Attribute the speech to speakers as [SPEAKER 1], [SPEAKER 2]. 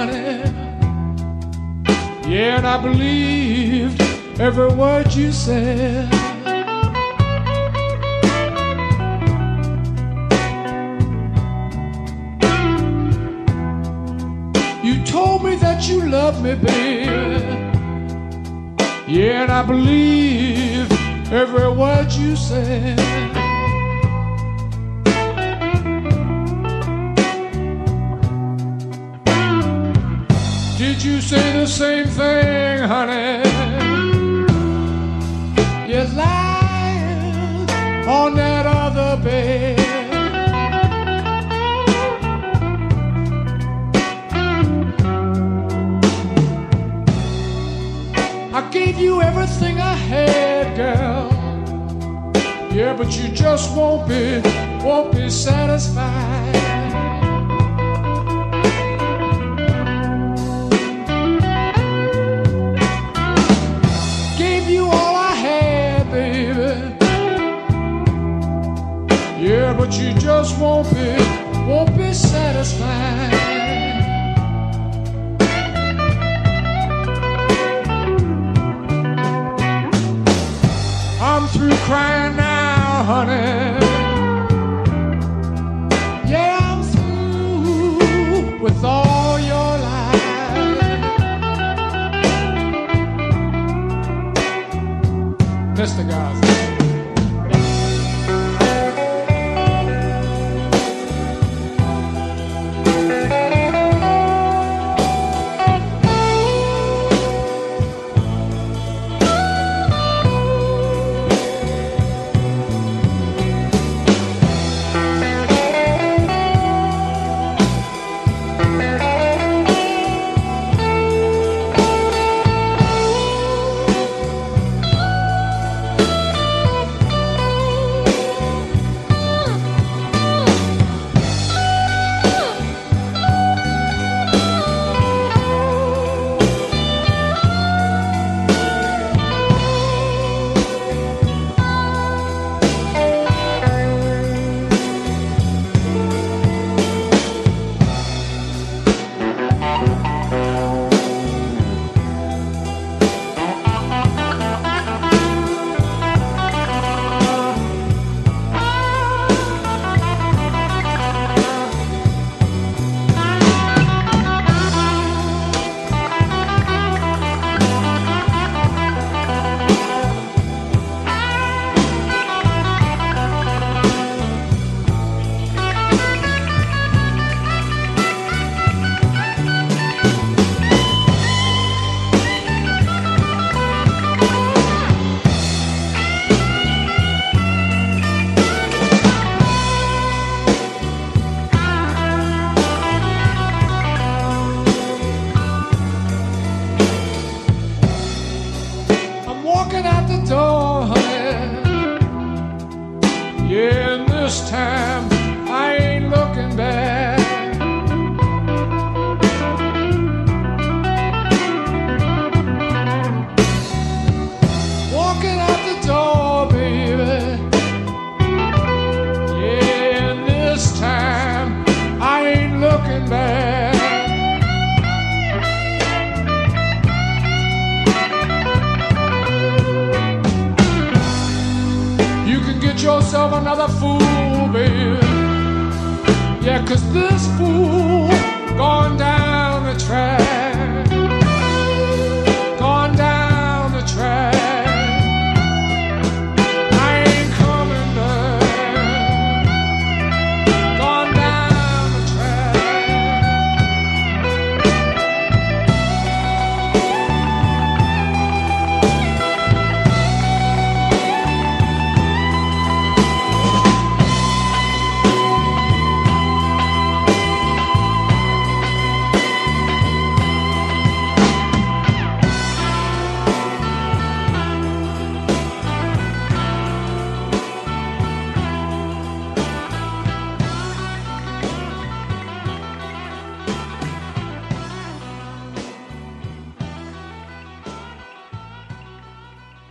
[SPEAKER 1] honey. Yeah, and I believed every word you said. You told me that you loved me, baby. Yeah, and I believe every word you said. Did you say the same thing, honey? You're lying on that other bed. I gave you everything I had, girl. Yeah, but you just won't be satisfied. Gave you all I had, baby. Yeah, but you just won't be satisfied. I'm through crying now, honey. Yeah, I'm through with all your lies. Mr. Garza. Walking out the door, honey. Yeah, and this time I ain't looking back. Walking out the door, baby. Yeah, and this time I ain't looking back. Yourself another fool